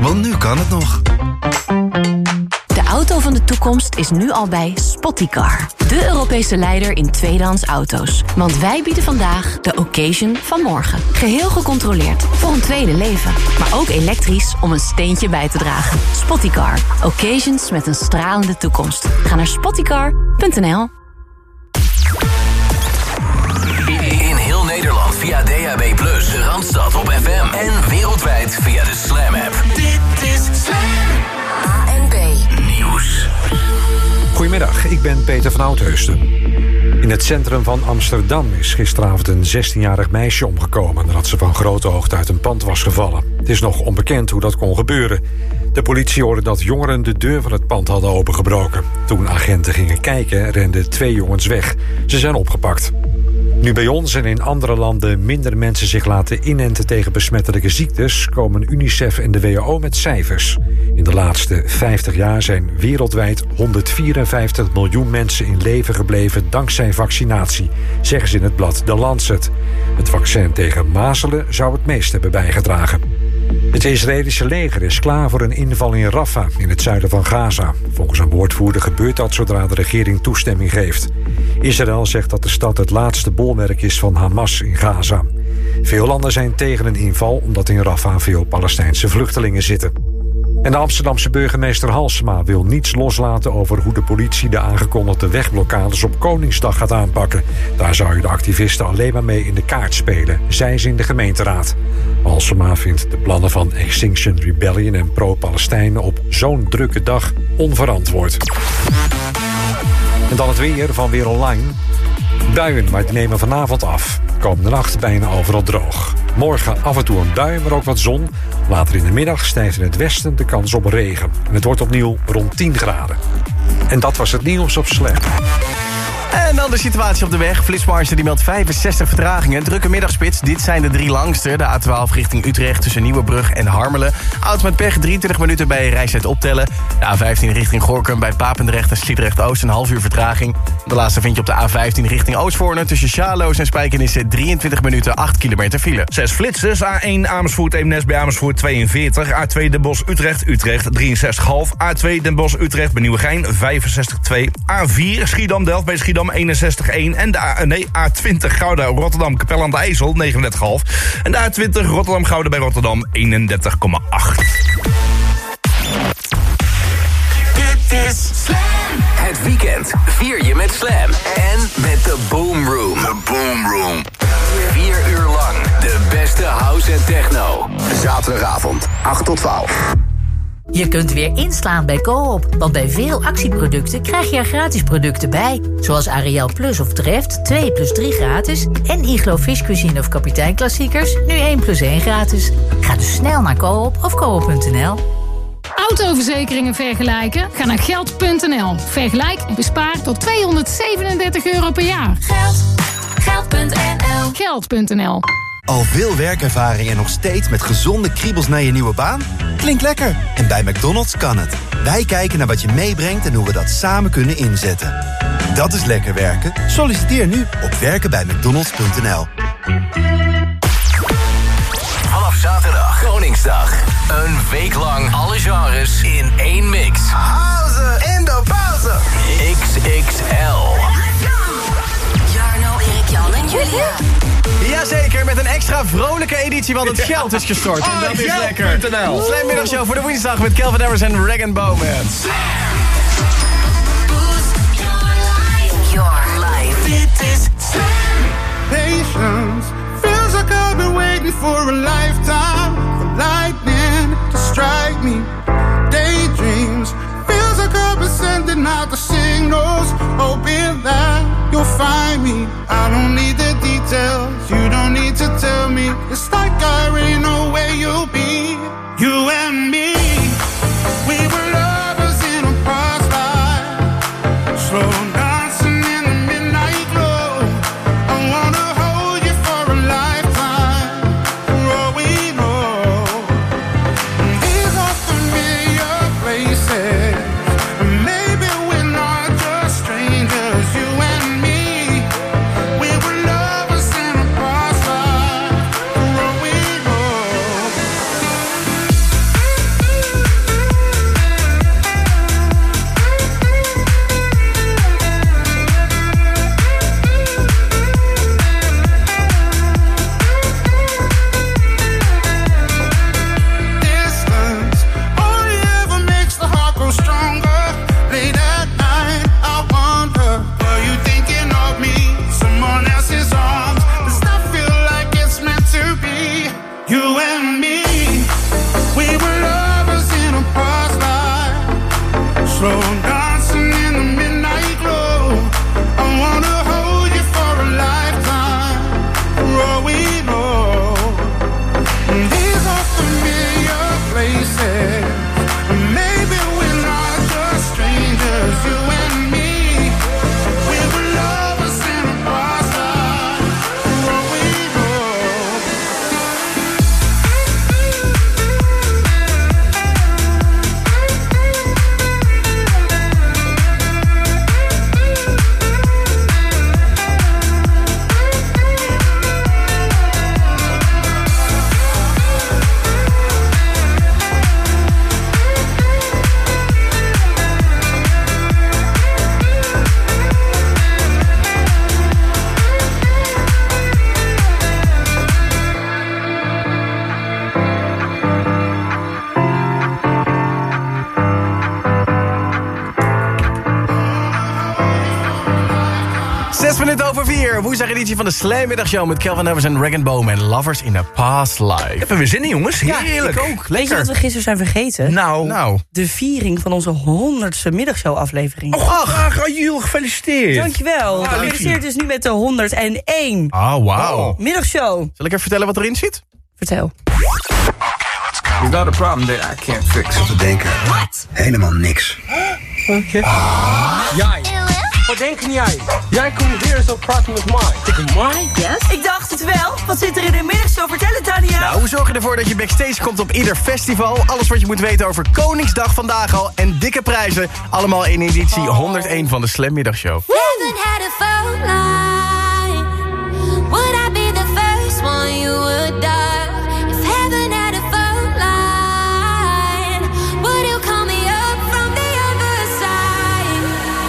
Want nu kan het nog. De auto van de toekomst is nu al bij Spottycar. De Europese leider in tweedehands auto's. Want wij bieden vandaag de occasion van morgen. Geheel gecontroleerd voor een tweede leven. Maar ook elektrisch om een steentje bij te dragen. Spottycar. Occasions met een stralende toekomst. Ga naar spottycar.nl. In heel Nederland via DAB+, de Randstad op FM en wereldwijd via de Slam app. Dit is Slam. ANP Nieuws. Goedemiddag, ik ben Peter van Oudheusden. In het centrum van Amsterdam is gisteravond een 16-jarig meisje omgekomen nadat ze van grote hoogte uit een pand was gevallen. Het is nog onbekend hoe dat kon gebeuren. De politie hoorde dat jongeren de deur van het pand hadden opengebroken. Toen agenten gingen kijken, renden 2 jongens weg. Ze zijn opgepakt. Nu bij ons en in andere landen minder mensen zich laten inenten tegen besmettelijke ziektes, komen UNICEF en de WHO met cijfers. In de laatste 50 jaar zijn wereldwijd 154 miljoen mensen in leven gebleven dankzij vaccinatie, zeggen ze in het blad The Lancet. Het vaccin tegen mazelen zou het meest hebben bijgedragen. Het Israëlische leger is klaar voor een inval in Rafah, in het zuiden van Gaza. Volgens een woordvoerder gebeurt dat zodra de regering toestemming geeft. Israël zegt dat de stad het laatste bolwerk is van Hamas in Gaza. Veel landen zijn tegen een inval omdat in Rafah veel Palestijnse vluchtelingen zitten. En de Amsterdamse burgemeester Halsema wil niets loslaten over hoe de politie de aangekondigde wegblokkades op Koningsdag gaat aanpakken. Daar zou je de activisten alleen maar mee in de kaart spelen, zei ze in de gemeenteraad. Halsema vindt de plannen van Extinction Rebellion en pro-Palestijnen op zo'n drukke dag onverantwoord. En dan het weer van Weer Online. Buien, maar die nemen vanavond af. Komende nacht bijna overal droog. Morgen af en toe een bui, maar ook wat zon. Later in de middag stijgt in het westen de kans op regen. En het wordt opnieuw rond 10 graden. En dat was het nieuws op Slam. En dan de situatie op de weg. Flitsmeister die meldt 65 vertragingen. Drukke middagspits. Dit zijn de 3 langste. De A12 richting Utrecht tussen Nieuwebrug en Harmelen. Auto met pech 23 minuten bij Rijswijk optellen. De A15 richting Gorinchem bij Papendrecht en Sliedrecht-Oost een half uur vertraging. De laatste vind je op de A15 richting Oostvoorne. Tussen Sjaloos en Spijkenissen 23 minuten 8 kilometer file. 6 flitsers. A1 Amersfoort Eemnes bij Amersfoort 42. A2 Den Bosch Utrecht 63,5. A2 Den Bosch Utrecht bij Nieuwegein 65,2. A4 Schiedam Delft bij Schiedam 61,1. En de A20 Gouda Rotterdam Capelle aan de IJssel 39,5. En de A20 Rotterdam Gouda bij Rotterdam 31,8. Dit is Slam. Het weekend vier je met Slam en met de Boom Room. De Boom Room. 4 uur lang de beste house en techno. Zaterdagavond 8 tot 12. Je kunt weer inslaan bij Coop, want bij veel actieproducten krijg je er gratis producten bij. Zoals Ariel Plus of Treft, 2 plus 3 gratis. En Iglo Fish Cuisine of Kapitein Klassiekers, nu 1 plus 1 gratis. Ga dus snel naar Coop of koop.nl. Autoverzekeringen vergelijken? Ga naar geld.nl. Vergelijk en bespaar tot €237 per jaar. Geld.nl. Geld.nl. Al veel werkervaring en nog steeds met gezonde kriebels naar je nieuwe baan? Klinkt lekker. En bij McDonald's kan het. Wij kijken naar wat je meebrengt en hoe we dat samen kunnen inzetten. Dat is lekker werken. Solliciteer nu op werkenbijmcdonalds.nl. Vanaf zaterdag, Koningsdag. Een week lang alle genres in één mix. House in de pauze. XXL. Jarno, Erik, Jan en Julia. Jazeker, met een extra vrolijke editie, want het geld is gestort. En dat is lekker. Slam middagshow voor de woensdag met Calvin Harris en Rag & Bowman. Your life. Dit is Slam. Patience feels like I've been waiting for a lifetime for lightning to strike me. Daydreams feels like I've been sending out the signals, hoping that you'll find me. I don't need the details, you don't need to tell me. It's like I already know where you'll be. You and me, we were lovers in a past life. Slow dancing in the midnight glow. I wanna hold you for a lifetime, for all we know. These are familiar places. Maybe we're not just strangers, you and me. We were lovers in crossroad, dancing in the midnight glow. I wanna hold you for a lifetime, for all we know. These are familiar places. Maybe we're not just strangers, you and me. We were lovers in a past life, for all we know. Woensdag editie van de Slam-middagshow met Kelvin Evers en Rag & Bone en Lovers in a Past Life. Hebben we zin in, jongens? Heerlijk. Ja, ik ook. Weet je wat we gisteren zijn vergeten? Nou. De viering van onze 100ste middagshow-aflevering. Ach, Jules, gefeliciteerd. Dankjewel. Gefeliciteerd dus nu met de 101. Oh, wauw. Middagshow. Zal ik even vertellen wat erin zit? Vertel. You got a problem that I can't fix. Wat te denken. What? Helemaal niks. Oké. Jij. Wat denken jij? Jij komt hier zo praten met mij. Tegen mij? Yes. Ik dacht het wel. Wat zit er in de middagshow? Vertel het, Tania. Nou, we zorgen ervoor dat je backstage komt op ieder festival. Alles wat je moet weten over Koningsdag vandaag al. En dikke prijzen. Allemaal in editie 101 van de Slam Middagshow. Haven't had a phone line. Would I be the first one you would dial? If heaven had a phone line, would you call me up from the other side?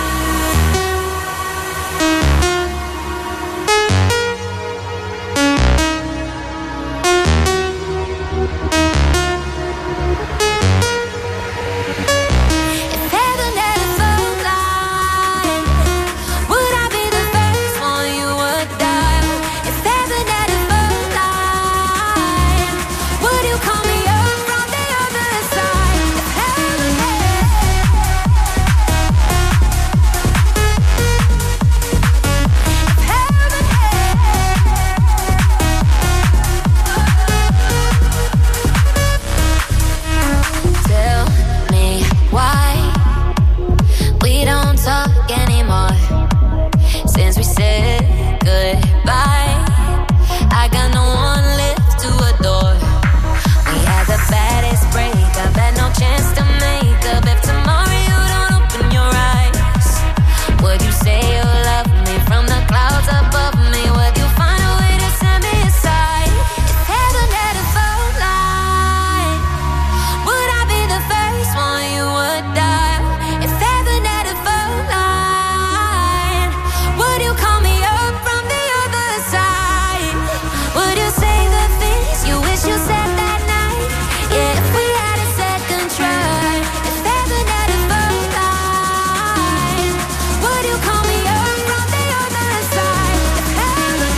If heaven had a phone line, would I be the first one you would dial? If heaven had a phone line, would you call me up from the other side? If heaven Tell me why we don't talk anymore. Since we said goodbye, I got no one left to adore. We had the baddest breakup, had no chance to make up. If tomorrow you don't open your eyes, would you say you love me from the clouds above me? Would you find a way to set me aside? If heaven had a phone line, would I be the first one you would dial? If heaven had a phone line, would you call me up from the other side? Would you say the things you wish you said that night? Yeah, if we had a second try. If heaven had a phone line, would you call me up from the other side? If heaven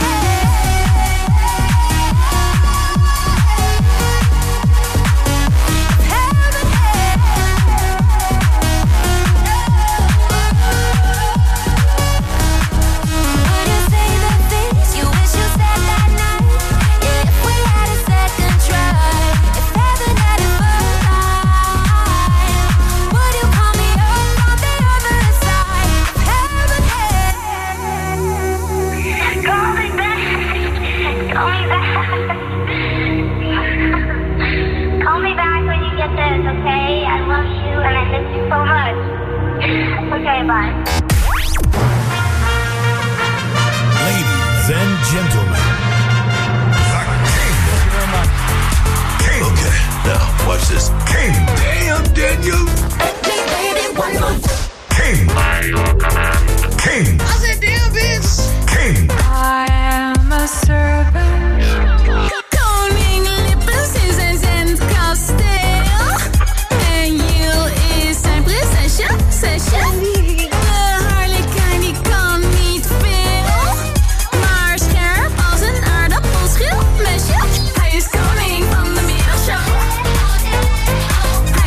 Would you say the things you wish you said that night? Yeah, if we had a second try. If heaven had a phone line, would you call me up from the other side? If heaven call me back, call me back, call me back when you get this, okay? I love you and I miss you so much. Okay, bye. Ladies and gentlemen, King. Okay, now watch this. King. Damn, Daniel. King. King. I said, damn, bitch. King. I am a servant. Koninglippen is een zendkasteel. En Jill is zijn prinsesje, De harlekijn die kan niet veel. Maar scherp als een aardappelschil, mesje. Hij is koning van de middagshow.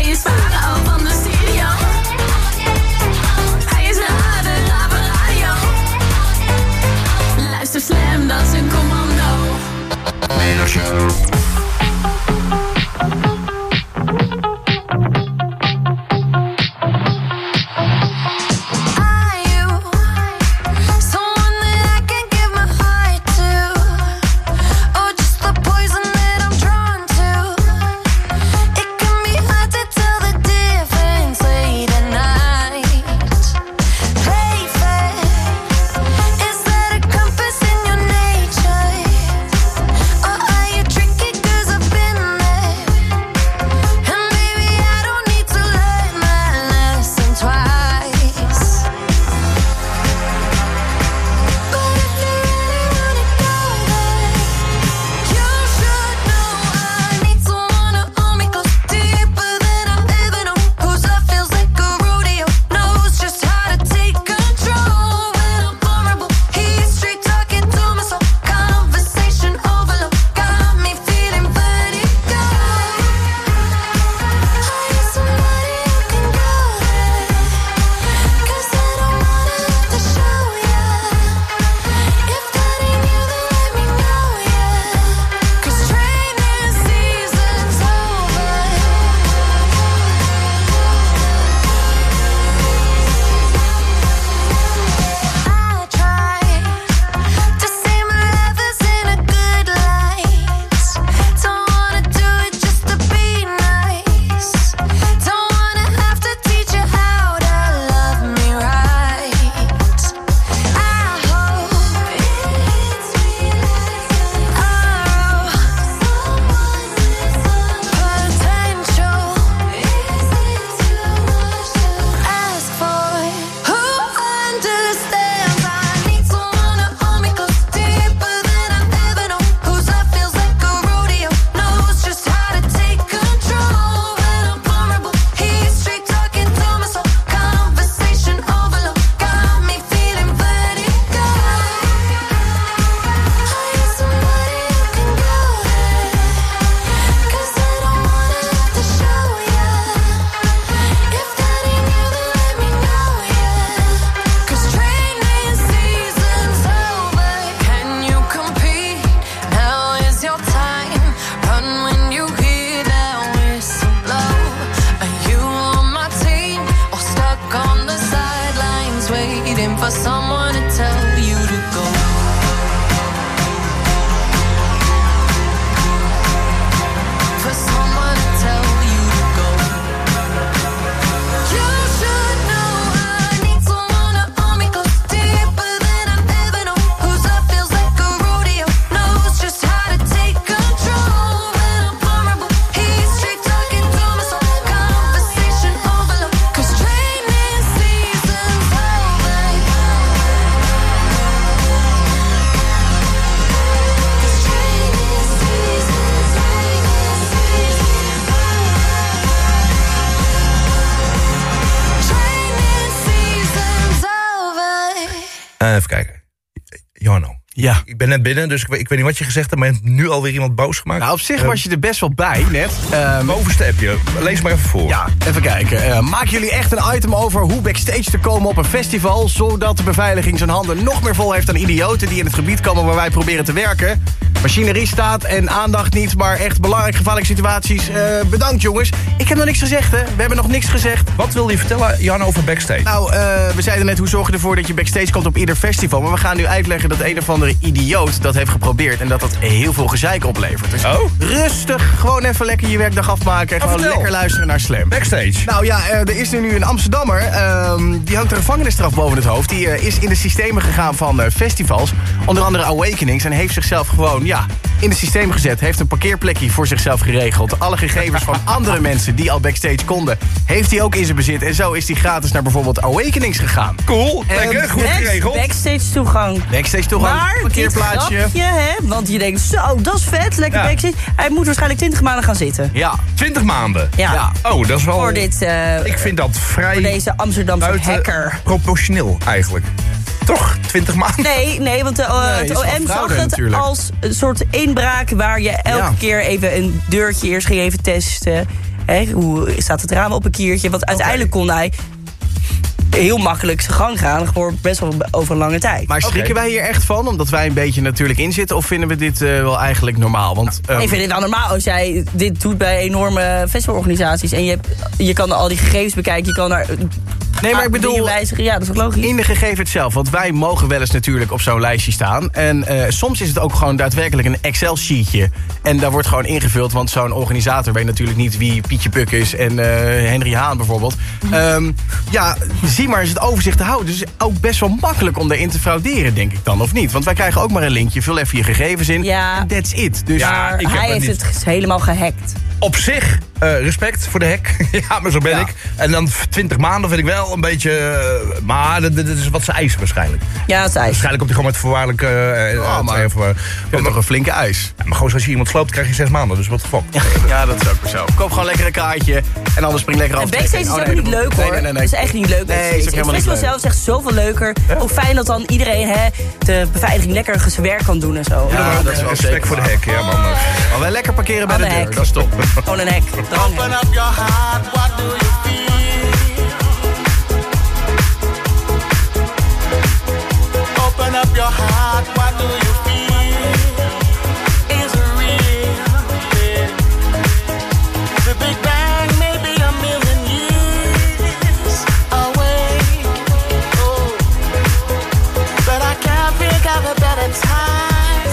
Ja. Ik ben net binnen, dus ik weet niet wat je gezegd hebt... maar je hebt nu alweer iemand boos gemaakt. Nou, op zich was je er best wel bij net. Bovenste appje, lees maar even voor. Ja, even kijken. Maken jullie echt een item over hoe backstage te komen op een festival... zodat de beveiliging zijn handen nog meer vol heeft aan idioten... die in het gebied komen waar wij proberen te werken? Machinerie staat en aandacht niet, maar echt belangrijke gevaarlijke situaties. Bedankt jongens. Ik heb nog niks gezegd, hè. We hebben nog niks gezegd. Wat wil je vertellen, Jan, over backstage? Nou, we zeiden net, hoe zorg je ervoor dat je backstage komt op ieder festival? Maar we gaan nu uitleggen dat een of andere idioot dat heeft geprobeerd... en dat heel veel gezeik oplevert. Dus rustig, gewoon even lekker je werkdag afmaken... en gewoon lekker luisteren naar Slam. Backstage? Nou ja, er is nu een Amsterdammer... die hangt een gevangenisstraf boven het hoofd. Die is in de systemen gegaan van festivals. Onder andere Awakenings. En heeft zichzelf gewoon, in het systeem gezet. Heeft een parkeerplekje voor zichzelf geregeld. Alle gegevens van andere mensen die al backstage konden... heeft hij ook in zijn bezit. En zo is hij gratis naar bijvoorbeeld Awakenings gegaan. Cool, lekker, goed geregeld. Backstage toegang. Backstage toegang, maar parkeerplaatsje. Dit grapje, hè, want je denkt, zo, dat is vet, lekker backstage. Hij moet waarschijnlijk 20 maanden gaan zitten. Ja, 20 maanden? Ja. Oh, dat is wel... Voor dit... ik vind dat vrij... Voor deze Amsterdamse hacker. Proportioneel, eigenlijk. Toch? 20 maanden? Nee, want het OM zag het natuurlijk als een soort inbraak... waar je elke keer even een deurtje eerst ging even testen. Hè, hoe staat het raam op een kiertje? Want uiteindelijk kon hij heel makkelijk zijn gang gaan... voor best wel over een lange tijd. Maar schrikken wij hier echt van? Omdat wij een beetje natuurlijk inzitten? Of vinden we dit wel eigenlijk normaal? Want, ik vind het wel normaal als jij dit doet bij enorme festivalorganisaties... en je kan al die gegevens bekijken, je kan daar... Nee, maar ik bedoel, wijzigen. Ja, dat is ook logisch. In de gegevens zelf, want wij mogen wel eens natuurlijk op zo'n lijstje staan. En soms is het ook gewoon daadwerkelijk een Excel-sheetje. En daar wordt gewoon ingevuld, want zo'n organisator weet natuurlijk niet wie Pietje Puk is en Henry Haan bijvoorbeeld. Zie maar eens het overzicht te houden. Dus het is ook best wel makkelijk om daarin te frauderen, denk ik dan, of niet? Want wij krijgen ook maar een linkje, vul even je gegevens in. Ja. En that's it. Dus hij heeft het helemaal gehackt. Op zich, respect voor de hack. Ja, maar zo ben ik. En dan 20 maanden vind ik wel een beetje... maar dit is wat ze eisen waarschijnlijk. Ja, dat is eisen. Waarschijnlijk komt hij gewoon met voorwaardelijke... dat is toch een flinke eis. Ja, maar gewoon als je iemand sloopt, krijg je 6 maanden. Dus wat de fuck. Ja, dat is ook weer zo. Koop gewoon lekker een kaartje. En anders spring lekker af. En backstage is ook niet leuk, hoor. Nee. Het is echt niet leuk. Nee, is ook helemaal niet leuk. Het zelf is echt zoveel leuker. Hoe fijn dat dan iedereen de beveiliging lekker zijn werk kan doen en zo. Ja, dat is wel respect voor de hack, ja man. Maar wij lekker parkeren bij de deur, dat is top. Gewoon een hack. Open up your heart, what do you feel? Open up your heart, what do you feel? Is it real? Yeah. The Big Bang may be a million years away. Oh. But I can't think of a better time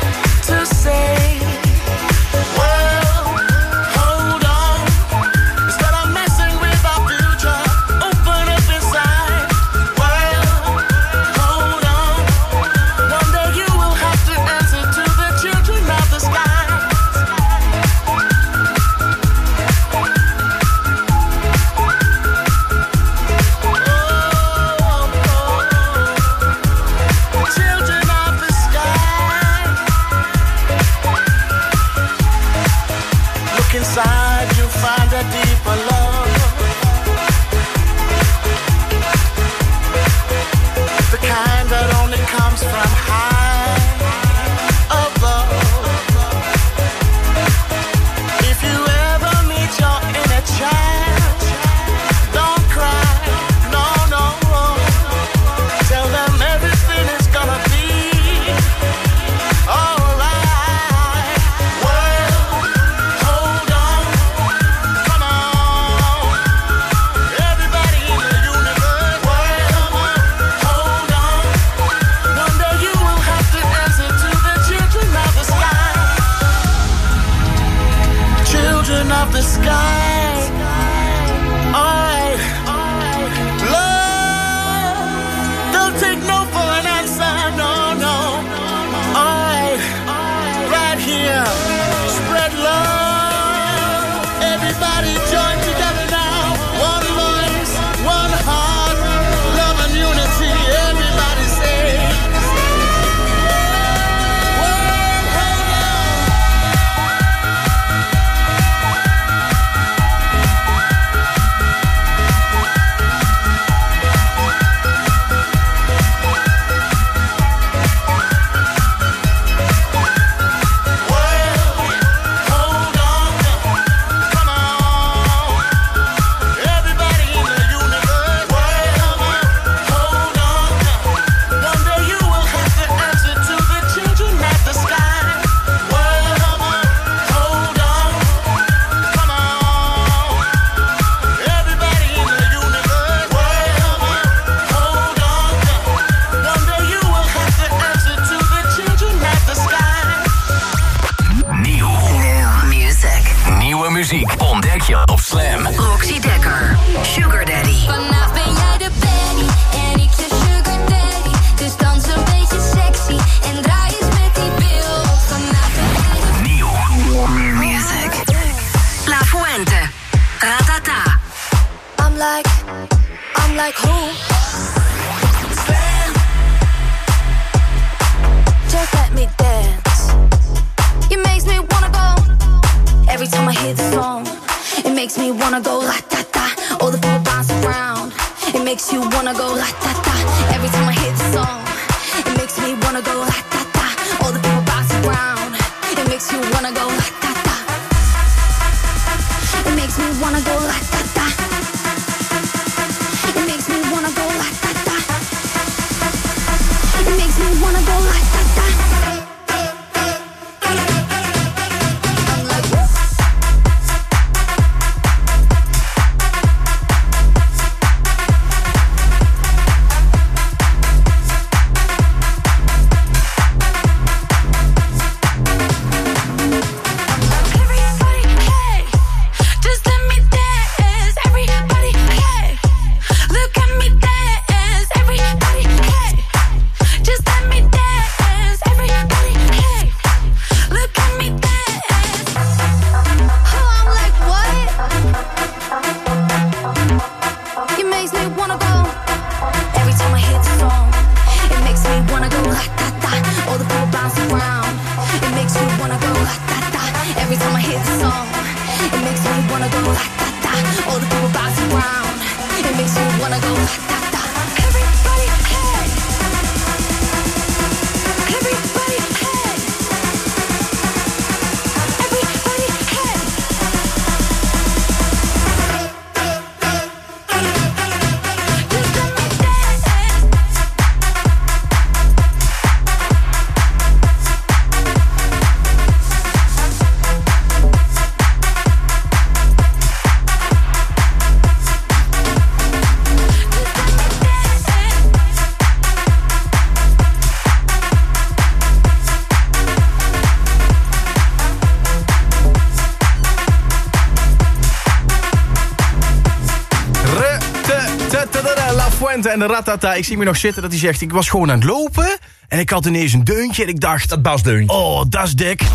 to say, well, hold on. I'm like who? Just let me dance. It makes me wanna go. Every time I hear the song, it makes me wanna go la-ta-ta. All the people bounce around. It makes you wanna go la-ta-ta. Every time I hear the song, it makes me wanna go la-ta-ta. All the people bounce around. It makes you wanna go la-ta-ta. It makes me wanna go la-ta-ta. It makes me wanna go la-ta-ta. It makes me wanna go la-ta-ta. En de ratata, ik zie me nog zitten dat hij zegt... ik was gewoon aan het lopen en ik had ineens een deuntje en ik dacht... Dat basdeuntje. Oh, dat is dik.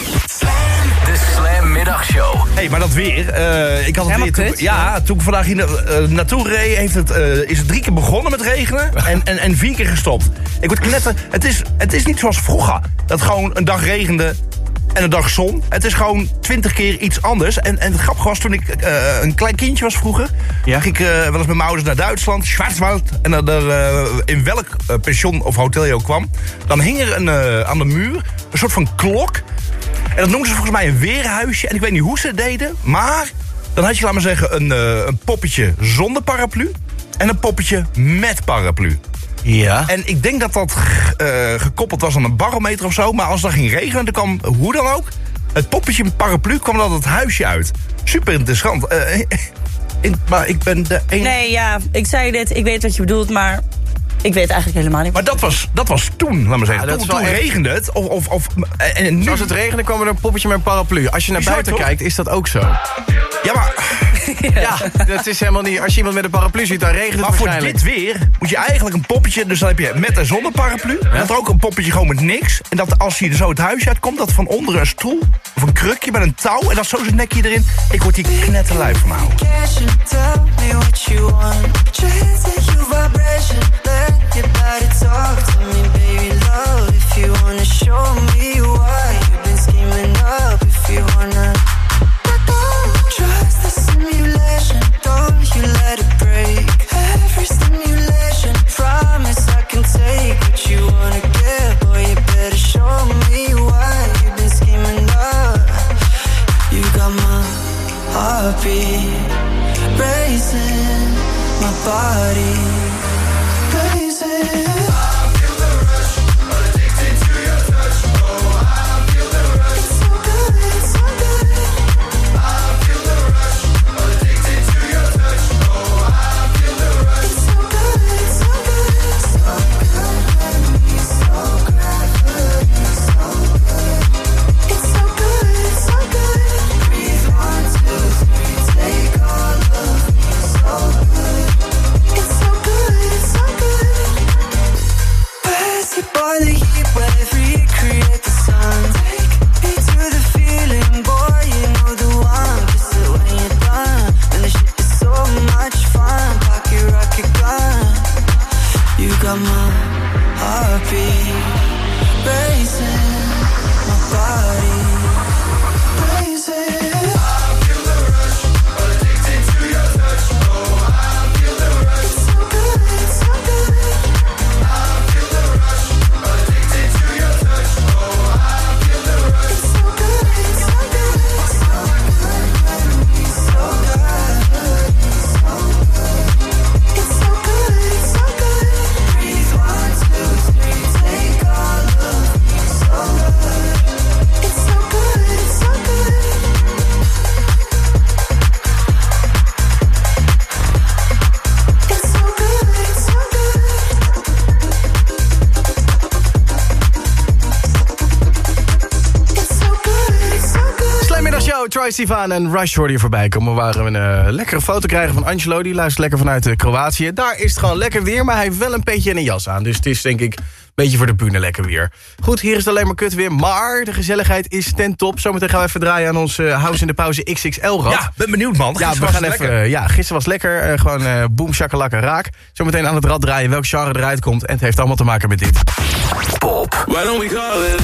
De Slam Middagshow. Hey, maar dat weer. Ik had het helemaal weer. kut. Toen ik vandaag hier naartoe reed, is het 3 keer begonnen met regenen en 4 keer gestopt. Ik word knetter. Het is niet zoals vroeger. Dat gewoon een dag regende en een dag zon. Het is gewoon 20 keer iets anders. En het grappige was, toen ik een klein kindje was vroeger... ging ik wel eens met mijn ouders naar Duitsland, Schwarzwald... en in welk pension of hotel je ook kwam... dan hing er aan de muur een soort van klok... En dat noemden ze volgens mij een weerhuisje. En ik weet niet hoe ze het deden. Maar dan had je, laat maar zeggen, een poppetje zonder paraplu. En een poppetje met paraplu. Ja. En ik denk dat dat gekoppeld was aan een barometer of zo. Maar als het dan ging regenen, dan kwam, hoe dan ook... het poppetje met paraplu kwam dan het huisje uit. Super interessant. Maar ik ben de enige... Nee, ja, ik zei dit. Ik weet wat je bedoelt, maar... ik weet eigenlijk helemaal niet. Maar dat was toen, laat maar zeggen. Ja, toen regende het. En nu... Als het regende kwam er een poppetje met een paraplu. Als je naar buiten kijkt, is dat ook zo. Ja, maar... ja, dat is helemaal niet... Als je iemand met een paraplu ziet, dan regent het maar waarschijnlijk. Maar voor dit weer moet je eigenlijk een poppetje... dus dan heb je met en zonder paraplu. Ja? En dan ook een poppetje gewoon met niks. En dat als je er zo het huis uitkomt... dat van onder een stoel of een krukje met een touw... en dat zo zijn nekje erin. Ik word hier knetterlijf van houden. Your body talk to me, baby, love. If you wanna show me why you've been scheming up, if you wanna. Don't trust the simulation, don't you let it break. Every stimulation, promise I can take what you wanna get. Boy, you better show me why you've been scheming up. You got my heartbeat racing, my body. Good. Troye Sivan en Rush hoorde je voorbij komen. Waar we een lekkere foto krijgen van Angelo. Die luistert lekker vanuit Kroatië. Daar is het gewoon lekker weer, maar hij heeft wel een petje en een jas aan. Dus het is denk ik een beetje voor de bühne lekker weer. Goed, hier is het alleen maar kut weer. Maar de gezelligheid is ten top. Zometeen gaan we even draaien aan ons House in de Pauze XXL-rad. Ja, ben benieuwd, man. Gisteren was lekker. Gewoon boom, shakalaka, raak. Zometeen aan het rad draaien welk genre eruit komt. En het heeft allemaal te maken met dit. Pop. Why don't we call it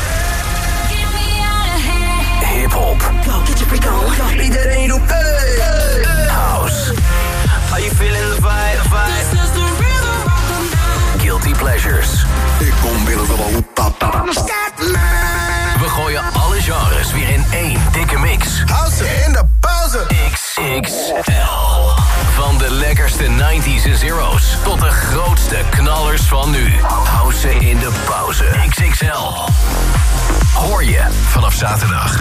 hip-hop. Go, get your freak on. Iedereen roept House. Are you feeling the vibe? This is the rhythm of the night. Guilty pleasures. Ik kom binnen van een papa. We gooien alle genres weer in één dikke mix. House in de pauze. XXL. Van de lekkerste 90s en zero's tot de grootste knallers van nu. House in de pauze. XXL. Hoor je vanaf zaterdag.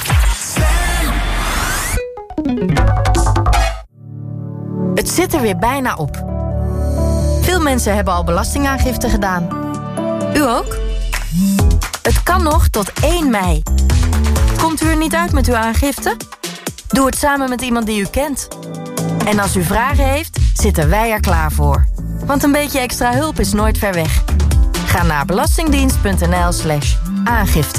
Het zit er weer bijna op. Veel mensen hebben al belastingaangifte gedaan. U ook? Het kan nog tot 1 mei. Komt u er niet uit met uw aangifte? Doe het samen met iemand die u kent. En als u vragen heeft, zitten wij er klaar voor. Want een beetje extra hulp is nooit ver weg. Ga naar belastingdienst.nl/aangifte.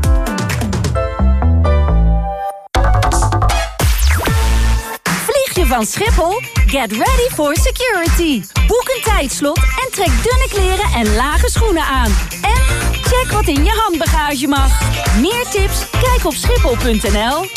Vlieg je van Schiphol? Get ready for security. Boek een tijdslot en trek dunne kleren en lage schoenen aan. En check wat in je handbagage mag. Meer tips? Kijk op schiphol.nl.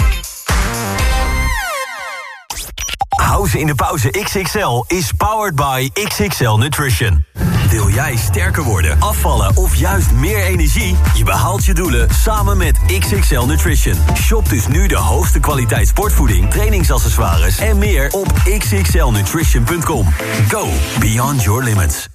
House in de Pauze XXL is powered by XXL Nutrition. Wil jij sterker worden, afvallen of juist meer energie? Je behaalt je doelen samen met XXL Nutrition. Shop dus nu de hoogste kwaliteit sportvoeding, trainingsaccessoires en meer op xxlnutrition.com. Go beyond your limits.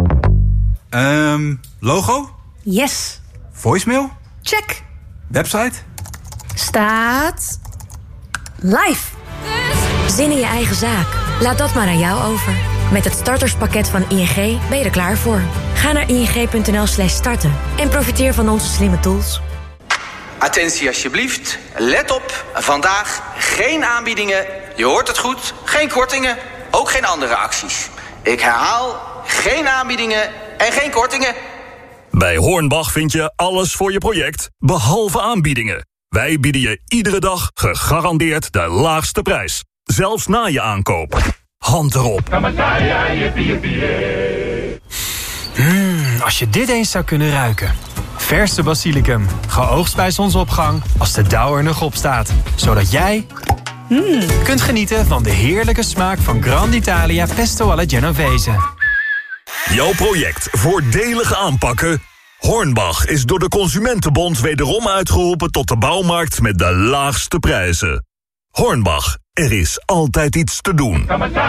Logo? Yes. Voicemail? Check. Website? Staat live. Zin in je eigen zaak? Laat dat maar aan jou over. Met het starterspakket van ING ben je er klaar voor. Ga naar ing.nl/starten en profiteer van onze slimme tools. Attentie alsjeblieft. Let op. Vandaag geen aanbiedingen. Je hoort het goed. Geen kortingen. Ook geen andere acties. Ik herhaal. Geen aanbiedingen en geen kortingen. Bij Hornbach vind je alles voor je project, behalve aanbiedingen. Wij bieden je iedere dag gegarandeerd de laagste prijs. Zelfs na je aankoop. Hand erop. Als je dit eens zou kunnen ruiken. Verse basilicum, geoogst bij zonsopgang als de dauw er nog op staat. Zodat jij kunt genieten van de heerlijke smaak van Grand Italia Pesto alla Genovese. Jouw project voordelig aanpakken? Hornbach is door de Consumentenbond wederom uitgeroepen tot de bouwmarkt met de laagste prijzen. Hornbach, er is altijd iets te doen.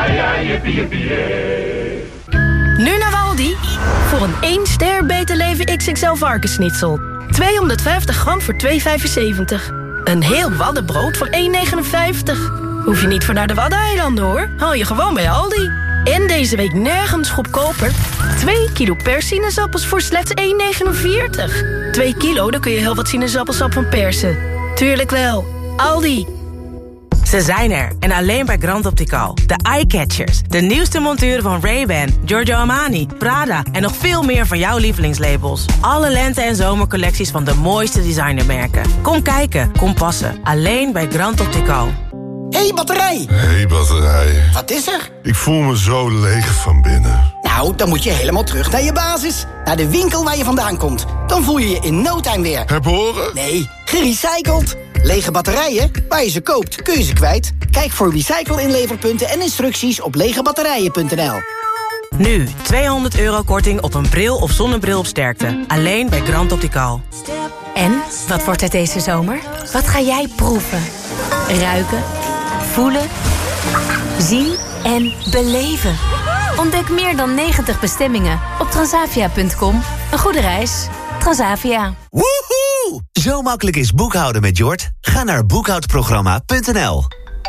Nu naar Aldi. Voor een 1 ster Beter Leven XXL varkensschnitzel. 250 gram voor €2,75. Een heel waddenbrood voor €1,59. Hoef je niet voor naar de Waddeneilanden hoor. Haal je gewoon bij Aldi. En deze week nergens goedkoper. 2 kilo per sinaasappels voor slechts €1,49. 2 kilo, dan kun je heel wat sinaasappelsap van persen. Tuurlijk wel. Aldi. Ze zijn er en alleen bij Grand Optical. De Eyecatchers, de nieuwste monturen van Ray-Ban, Giorgio Armani, Prada en nog veel meer van jouw lievelingslabels. Alle lente- en zomercollecties van de mooiste designermerken. Kom kijken, kom passen. Alleen bij Grand Optical. Hey batterij! Hey batterij. Wat is er? Ik voel me zo leeg van binnen. Nou, dan moet je helemaal terug naar je basis. Naar de winkel waar je vandaan komt. Dan voel je je in no time weer. Heb horen? Nee, gerecycled. Lege batterijen, waar je ze koopt, kun je ze kwijt. Kijk voor recycle-inleverpunten en instructies op legebatterijen.nl. Nu, €200 korting op een bril of zonnebril op sterkte. Alleen bij Grand Optical. En, wat wordt het deze zomer? Wat ga jij proeven? Ruiken? Voelen? Zien? En beleven? Ontdek meer dan 90 bestemmingen op transavia.com. Een goede reis. Transavia. Woehoe! Zo makkelijk is boekhouden met Jort. Ga naar boekhoudprogramma.nl.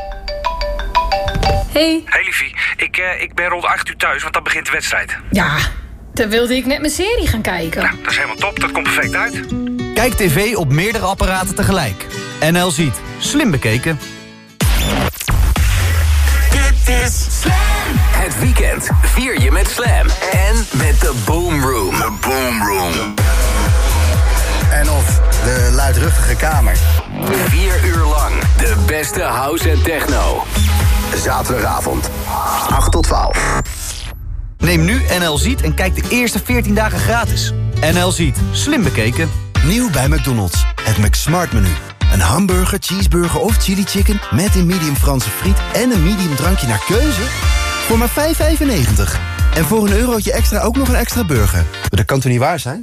Hey. Hey liefie, ik ben rond 8 uur thuis, want dan begint de wedstrijd. Ja, dan wilde ik net mijn serie gaan kijken. Nou, dat is helemaal top, dat komt perfect uit. Kijk tv op meerdere apparaten tegelijk. NL Ziet. Slim bekeken. Dit is Slam. Het weekend vier je met Slam en met de Boom Room. De Boom Room. En of de luidruchtige kamer. 4 uur lang de beste house en techno. Zaterdagavond, 8 tot 12. Neem nu NL Ziet en kijk de eerste 14 dagen gratis. NL Ziet. Slim bekeken. Nieuw bij McDonald's. Het McSmart menu. Een hamburger, cheeseburger of chili chicken met een medium Franse friet en een medium drankje naar keuze voor maar €5,95. En voor €1 extra ook nog een extra burger. Dat kan toch niet waar zijn?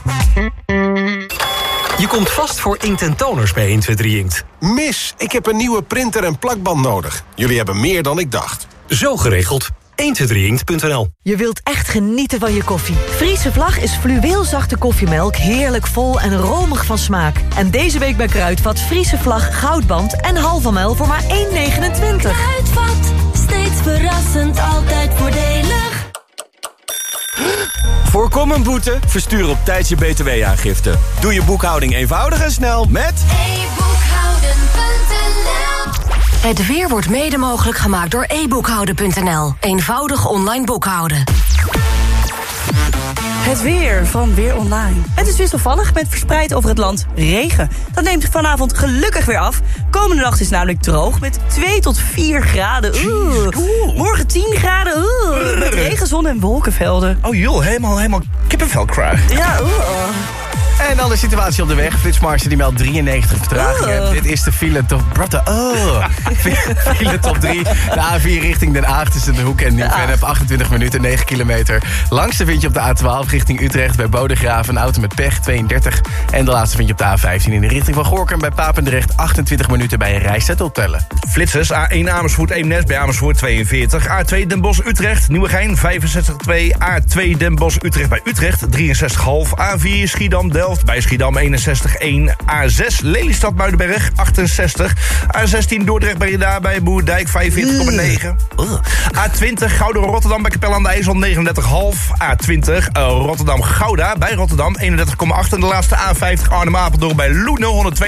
Je komt vast voor inkt en toners bij 123 Inkt. Mis, ik heb een nieuwe printer en plakband nodig. Jullie hebben meer dan ik dacht. Zo geregeld. 123inkt.nl. Je wilt echt genieten van je koffie. Friese Vlag is fluweelzachte koffiemelk, heerlijk vol en romig van smaak. En deze week bij Kruidvat Friese Vlag goudband en halve mijl voor maar €1,29. Kruidvat, steeds verrassend, altijd voordelig. Voorkom een boete, verstuur op tijd je btw-aangifte. Doe je boekhouding eenvoudig en snel met... Het weer wordt mede mogelijk gemaakt door e-boekhouden.nl. Eenvoudig online boekhouden. Het weer van Weer Online. Het is wisselvallig met verspreid over het land regen. Dat neemt vanavond gelukkig weer af. Komende nacht is namelijk droog met 2 tot 4 graden. Morgen 10 graden. Met regen, zon en wolkenvelden. Oh joh, helemaal kippenvel cry. Ja, En dan de situatie op de weg. Flitsmeister die meldt 93 vertragingen. Dit is de file top... file top 3. De A4 richting Den Haag tussen De Hoek en Nieuw-Vennep. 28 minuten, 9 kilometer. Langste vind je op de A12 richting Utrecht bij Bodegraven. Een auto met pech, 32. En de laatste vind je op de A15 in de richting van Gorinchem bij Papendrecht. 28 minuten bij een Rijsset optellen. Flitsers, A1 Amersfoort Eemnes bij Amersfoort 42. A2 Den Bosch Utrecht, Nieuwegein 65,2. A2 Den Bosch Utrecht bij Utrecht 63,5. A4 Schiedam Delft bij Schiedam 61,1. A6 Lelystad Muidenberg 68. A16 Dordrecht Breda bij Boerdijk 45,9. A20 Gouden Rotterdam bij Capelle aan de IJssel 39,5. A20 Rotterdam Gouda bij Rotterdam 31,8. En de laatste A50 Arnhem Apeldoorn bij Loenen 192,2.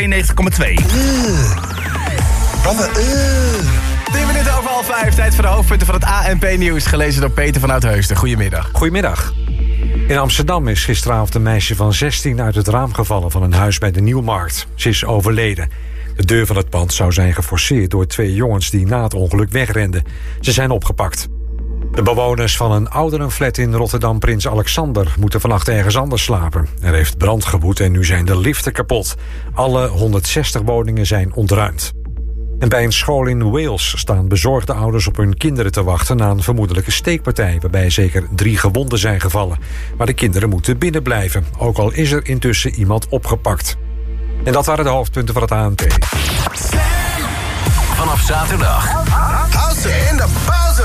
10 minuten over 4:30. Tijd voor de hoofdpunten van het ANP-nieuws. Gelezen door Peter van Oudheusden. Goedemiddag. Goedemiddag. In Amsterdam is gisteravond een meisje van 16 uit het raam gevallen van een huis bij de Nieuwmarkt. Ze is overleden. De deur van het pand zou zijn geforceerd door 2 jongens die na het ongeluk wegrenden. Ze zijn opgepakt. De bewoners van een ouderenflat in Rotterdam Prins Alexander moeten vannacht ergens anders slapen. Er heeft brand gewoed en nu zijn de liften kapot. Alle 160 woningen zijn ontruimd. En bij een school in Wales staan bezorgde ouders op hun kinderen te wachten na een vermoedelijke steekpartij, waarbij zeker 3 gewonden zijn gevallen. Maar de kinderen moeten binnen blijven, ook al is er intussen iemand opgepakt. En dat waren de hoofdpunten van het ANP. Vanaf zaterdag. House in de pauze.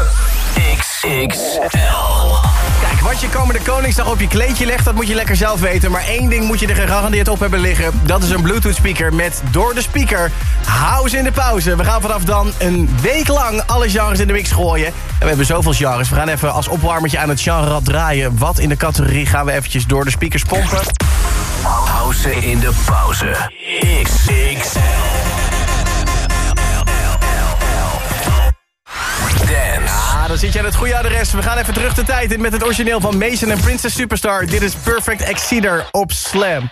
XXL. Kijk, wat je komende Koningsdag op je kleedje legt, dat moet je lekker zelf weten. Maar één ding moet je er gegarandeerd op hebben liggen. Dat is een Bluetooth speaker met door de speaker House in de pauze. We gaan vanaf dan een week lang alle genres in de mix gooien. En we hebben zoveel genres. We gaan even als opwarmertje aan het genrerad draaien. Wat in de categorie gaan we eventjes door de speakers pompen? House in de pauze. XXL. Ja, dan zit je aan het goede adres. We gaan even terug de tijd in met het origineel van Mason en Princess Superstar. Dit is Perfect Exceder op Slam.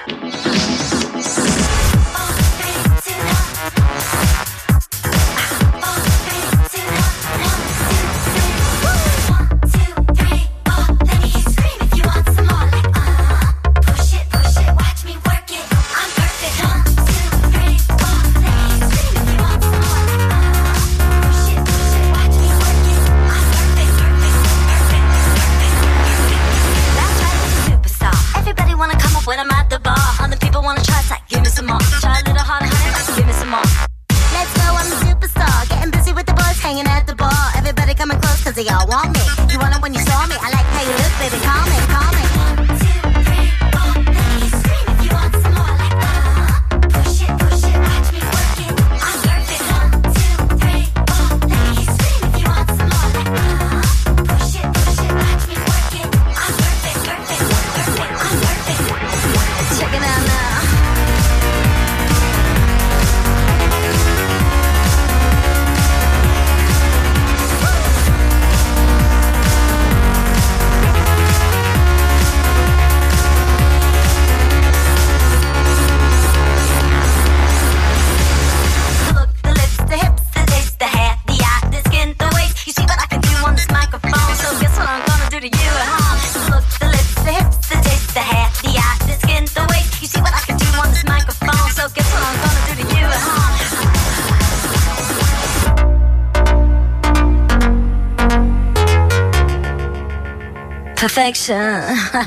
Cause y'all want me. You want it when you saw me. I like how you look, baby. Call me, call me. 1, 2, 3, 4, let me scream if you want some more. Like push it, watch me work it. I'm perfect. 1, 2, 3, 4, let me scream if you want some more. Like push it, watch me work it. I'm perfect, I'm perfect. Check it out now. Perfection.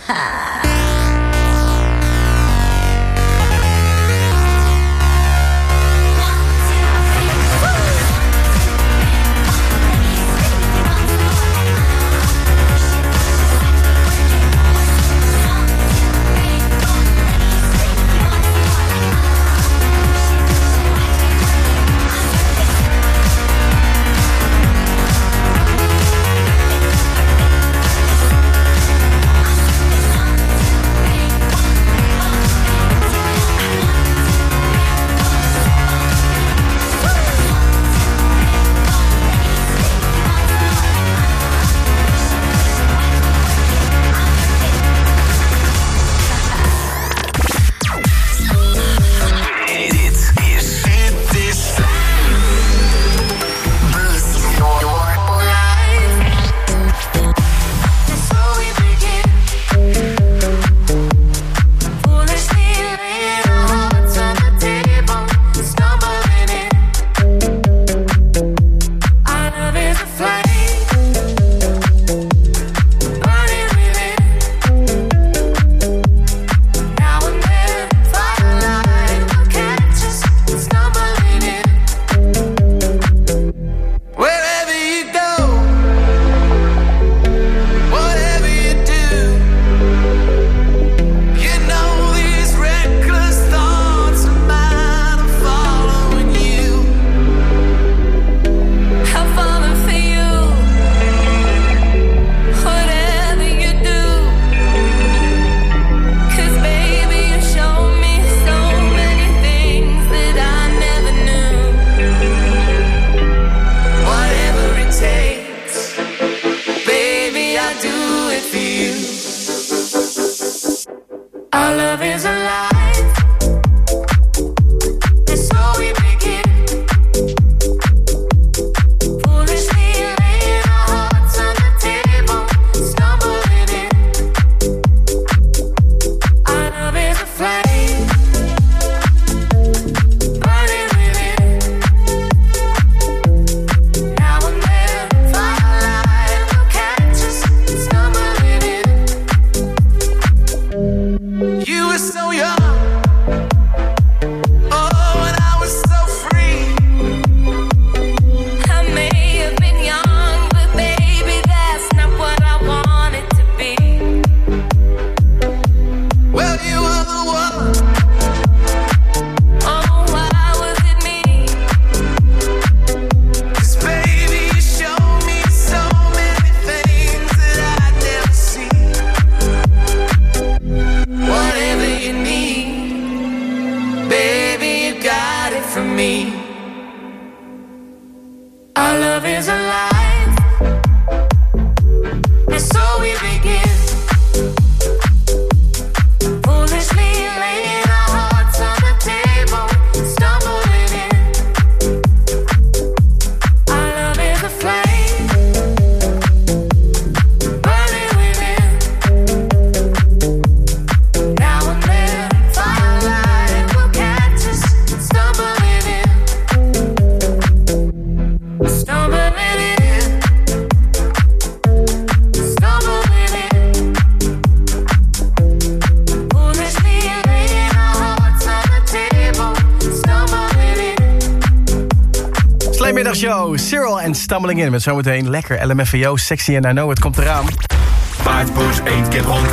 Middagshow, Cyril en Stumbling In. Met zometeen lekker LMFAO, Sexy and I Know. Het komt eraan. Paardpoes, één keer rond.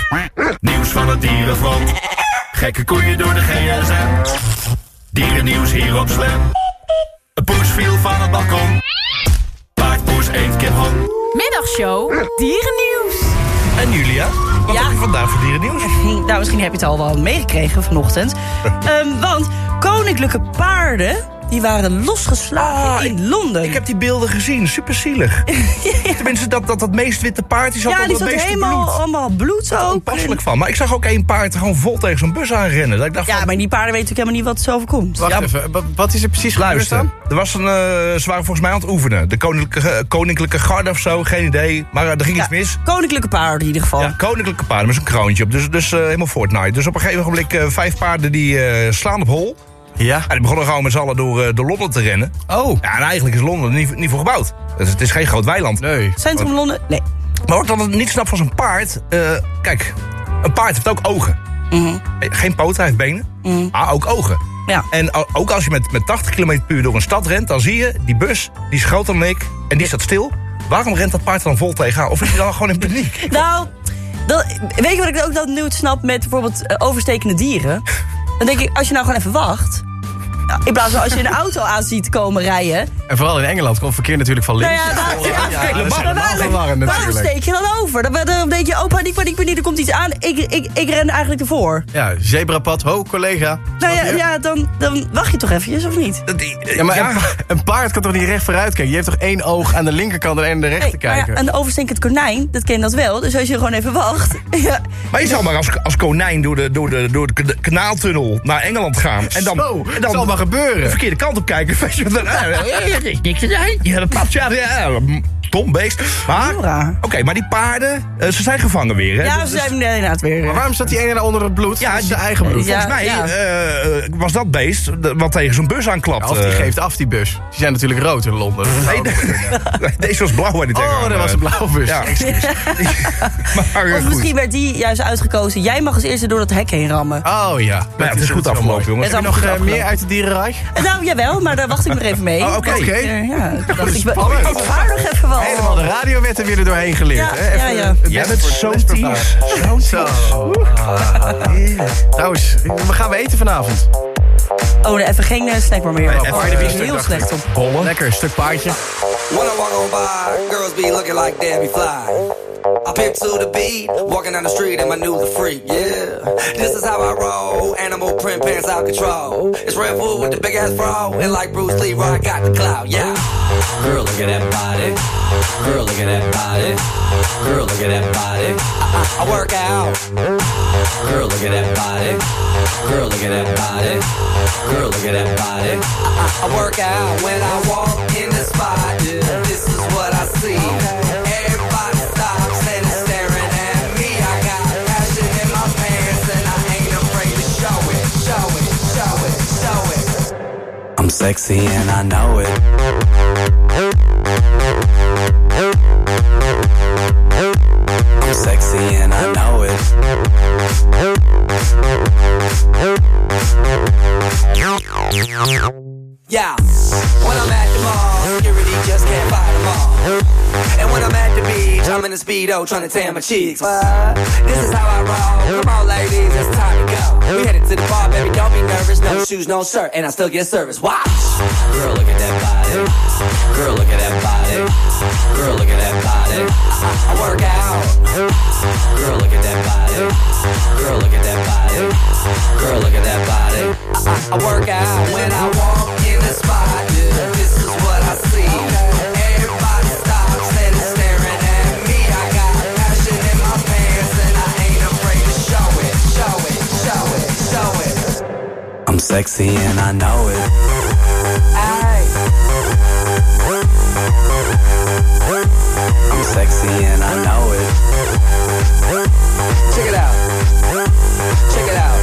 Nieuws van het dierenfront. Gekke koeien door de GSM. Dierennieuws hier op Slam. Een poes viel van het balkon. Paardpoes, één keer rond. Middagshow, dierennieuws. En Julia, wat heb je vandaag voor dierennieuws? Nou, misschien heb je het al wel meegekregen vanochtend. Want koninklijke paarden... die waren losgeslagen in Londen. Ik heb die beelden gezien, super zielig. Ja. Tenminste, dat meest witte paard, die zat al het meeste bloed. Allemaal bloed ook. Onpasselijk van. Maar ik zag ook één paard gewoon vol tegen zo'n bus aanrennen. Dat ik dacht maar die paarden weten natuurlijk helemaal niet wat er zo overkomt. Wacht even, wat is er precies gebeurd dan? Er was ze waren volgens mij aan het oefenen. De koninklijke garde of zo, geen idee. Maar er ging iets mis. Koninklijke paarden in ieder geval. Ja, koninklijke paarden met zo'n kroontje op. Dus helemaal Fortnite. Dus op een gegeven moment 5 paarden die slaan op hol. Ja. En die begonnen gewoon met z'n allen door Londen te rennen. Oh. Ja, en eigenlijk is Londen niet voor gebouwd. Dus het is geen groot weiland. Nee. Centrum Londen? Nee. Maar wat ik dan niet snap van zo'n paard... kijk, een paard heeft ook ogen. Geen poten, hij heeft benen. Maar ook ogen. Ja. En ook als je met 80 km per uur door een stad rent... dan zie je, die bus, die is groter dan ik... en die staat stil. Waarom rent dat paard dan vol tegenaan? Of is hij dan gewoon in paniek? Nou, weet je wat ik ook dan nu snap met bijvoorbeeld overstekende dieren? Dan denk ik, als je nou gewoon even wacht... in plaats van als je een auto aan ziet komen rijden... En vooral in Engeland komt verkeer natuurlijk van links. Waarom steek je dan over? Dan denk je, paniek, er komt iets aan. Ik ren eigenlijk ervoor. Ja, zebrapad, collega. Nou ja, dan wacht je toch eventjes, of niet? Ja, maar een paard kan toch niet recht vooruit kijken? Je hebt toch één oog aan de linkerkant en één aan de rechter kijken? Een overstinkend konijn, dat ken dat wel. Dus als je gewoon even wacht... Ja. Maar je zou maar als konijn door de kanaaltunnel naar Engeland gaan. En dan zal maar gebeuren. De verkeerde kant op kijken. Niks te ja, dat past, dom beest. Maar, oké, maar die paarden, ze zijn gevangen weer, hè? Ja, ze zijn inderdaad weer. Maar waarom staat die ene onder het bloed? Ja, zijn eigen bloed. Volgens mij was dat beest wat tegen zo'n bus aanklapt. Of die geeft af, die bus. Die zijn natuurlijk rood in Londen. Deze was blauw. Dat was een blauwe bus. Ja. Of misschien werd die juist uitgekozen. Jij mag als eerste door dat hek heen rammen. Oh ja. Het is goed afgelopen, jongens. Heb je nog meer uit het dierenrijk? Nou, jawel, maar daar wacht ik nog even mee. Oké. Ja, ik vaar nog even wel. Helemaal de radiowetten weer er doorheen geleerd. Ja. Jij bent zo tief. Trouwens, wat gaan we eten vanavond? Oh, even geen snackbar meer. Even de heel slecht op. Bollen. Lekker, een stuk paardje. When I walk on by, girls be looking like Debbie Fly. I pimp to the beat, walking down the street in my new the freak, yeah. This is how I roll, animal print pants out control. It's Red Bull with the big ass bra, and like Bruce Lee, I got the clout, yeah. Girl, look at that body. Girl, look at that body. Girl, look at that body. I work out. Girl, look at that body. Girl, look at that body. Girl, look at that body. I work out when I walk in the spot. This is what I see. Everybody stops and is staring at me. I got passion in my pants and I ain't afraid to show it, show it, show it, show it. I'm sexy and I know it. I'm sexy and I know it. Yeah, when I'm at the mall, security just can't fight them all. And when I'm at the beach, I'm in a Speedo trying to tan my cheeks. This is how I roll. Come on, ladies, it's time to go. We headed to the bar, baby, don't be nervous. No shoes, no shirt, and I still get service. Watch. Girl, look at that body. Girl, look at that body. Girl, look at that body. I work out. Girl, look at that body. Girl, look at that body. Girl, look at that body. I work out when I walk in the spot. This is what I see. Everybody stops and is staring at me. I got passion in my pants and I ain't afraid to show it, show it, show it, show it. I'm sexy and I know it. Aye. I'm sexy and I know it. Check it out. Check it out.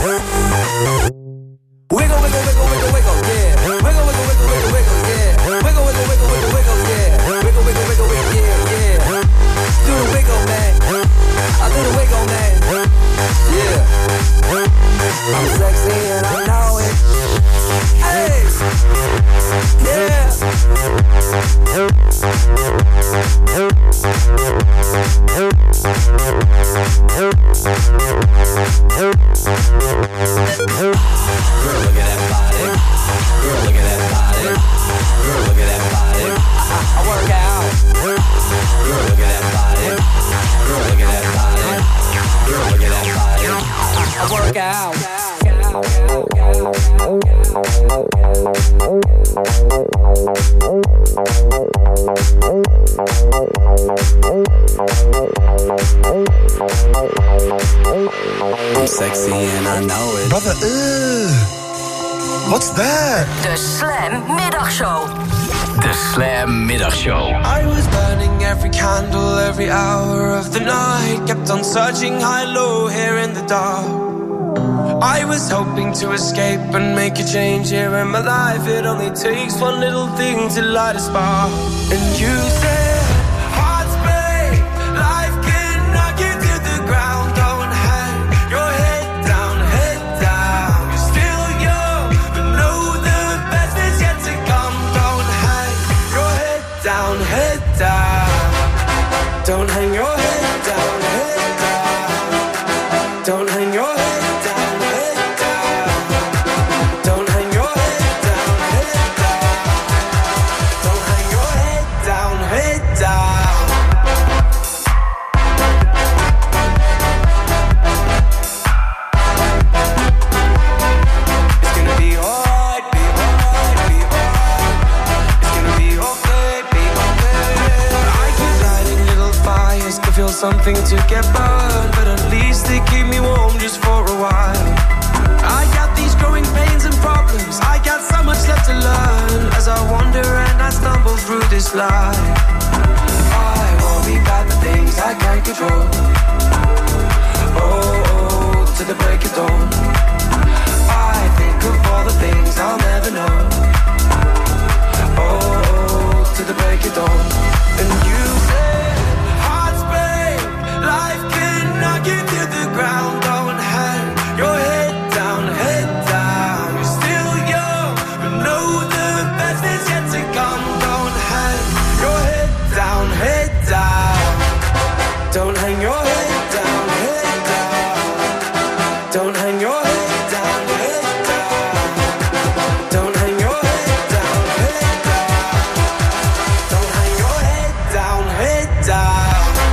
Wiggle, wiggle, wiggle, wiggle, wiggle, yeah. Wiggle, wiggle, wiggle, wiggle, wiggle, yeah. Wiggle, wiggle, wiggle, wiggle, wiggle, yeah. Wiggle, wiggle, wiggle, wiggle, yeah, yeah. Do the wiggle, man. I do the wiggle, man. Yeah. I'm sexy and I know it. Hey. Yeah. Girl, look at that body. Girl, look at that body. Girl, look at that body. I work out. Girl, look at that body. Girl, look at that body. Girl, look at that body. I work out. I'm sexy and I know it. Brother, what's that? De Slam Middagshow. De Slam Middagshow. I was burning every candle, every hour of the night. Kept on searching high, low, here in the dark. I was hoping to escape and make a change here in my life. It only takes one little thing to light a spark. And you said, hearts break, down. Don't hang your head down, head down. Don't hang your head down, head down. Don't hang your head down, head down. Don't hang your head down, head down. It's gonna be alright, be alright, be alright. It's gonna be okay, be okay. I keep lighting little fires to feel something to get burned, but at least they keep me warm just for a while. I got these growing pains and problems. I got so much left to learn as I wander and I stumble through this life. I worry about the things I can't control. Oh, to the break of dawn. I think of all the things I'll never know. Oh, to the break of dawn. And you said, hearts break, life can knock you to the ground. Don't hang your head down, head down. You're still young, but know the best is yet to come. Don't hang your head down, head down. Don't hang your head down, head down. Don't hang your head down, head down. Don't hang your head down, head down. Don't hang your head down, head down.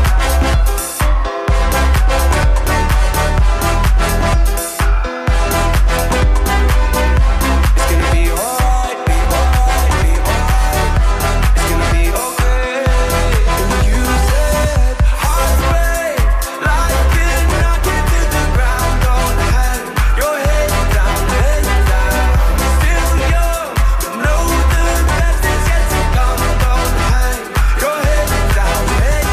It's gonna be alright, be alright, be alright. It's gonna be okay. And you said, hearts break, life can knock you to the ground. Don't hang your head down, head down. Still young, but know the best is yet to come. Don't hang your head down, head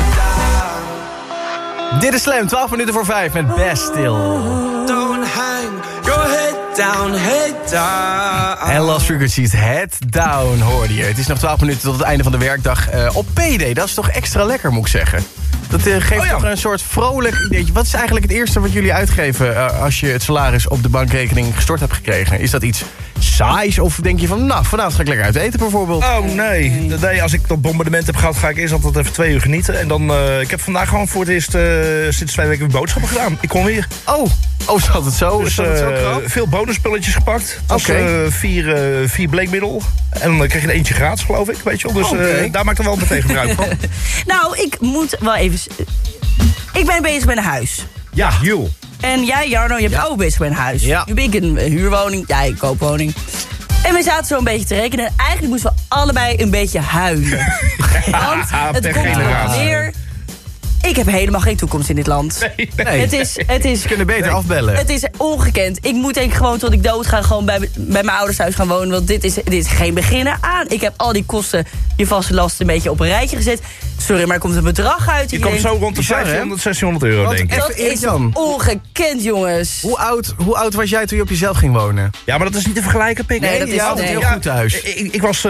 down. Dit is Slam, 12 minuten voor 5 met Best Still. Don't hang your head down, head down. En Lost Frequencies, Head Down hoorde je. Het is nog 12 minuten tot het einde van de werkdag op PD. Dat is toch extra lekker, moet ik zeggen. Dat geeft toch een soort vrolijk ideetje. Wat is eigenlijk het eerste wat jullie uitgeven als je het salaris op de bankrekening gestort hebt gekregen? Is dat iets saais of denk je van, nou, vanavond ga ik lekker uit eten bijvoorbeeld? Oh nee, als ik dat bombardement heb gehad, ga ik eerst altijd even 2 uur genieten. En dan, ik heb vandaag gewoon voor het eerst sinds 2 weken weer boodschappen gedaan. Ik kon weer. Oh, is dat het zo? Dus veel bonusspulletjes gepakt. Oké. 4 bleekmiddel. En dan krijg je er eentje gratis, geloof ik. Weet je wel. Dus daar maak ik er wel meteen gebruik van. Nou, ik moet wel even... Ik ben bezig met een huis. Ja, Jules. En jij, Jarno, je bent ook bezig met een huis. Ja. Nu ben ik een huurwoning, jij een koopwoning. En we zaten zo een beetje te rekenen. En eigenlijk moesten we allebei een beetje huilen. Want het komt erop neer... Ik heb helemaal geen toekomst in dit land. Nee. Het is, Ze kunnen beter afbellen. Het is ongekend. Ik moet denk ik gewoon tot ik dood ga gewoon bij mijn ouders thuis gaan wonen. Want dit is geen beginnen aan. Ik heb al die kosten, je vaste lasten een beetje op een rijtje gezet. Sorry, maar er komt een bedrag uit. Je komt zo rond de 500, 600 euro, denk ik. Dat is ongekend, jongens. Hoe oud was jij toen je op jezelf ging wonen? Ja, maar dat is niet te vergelijken, Pik. Nee, dat is altijd heel goed thuis. Ik was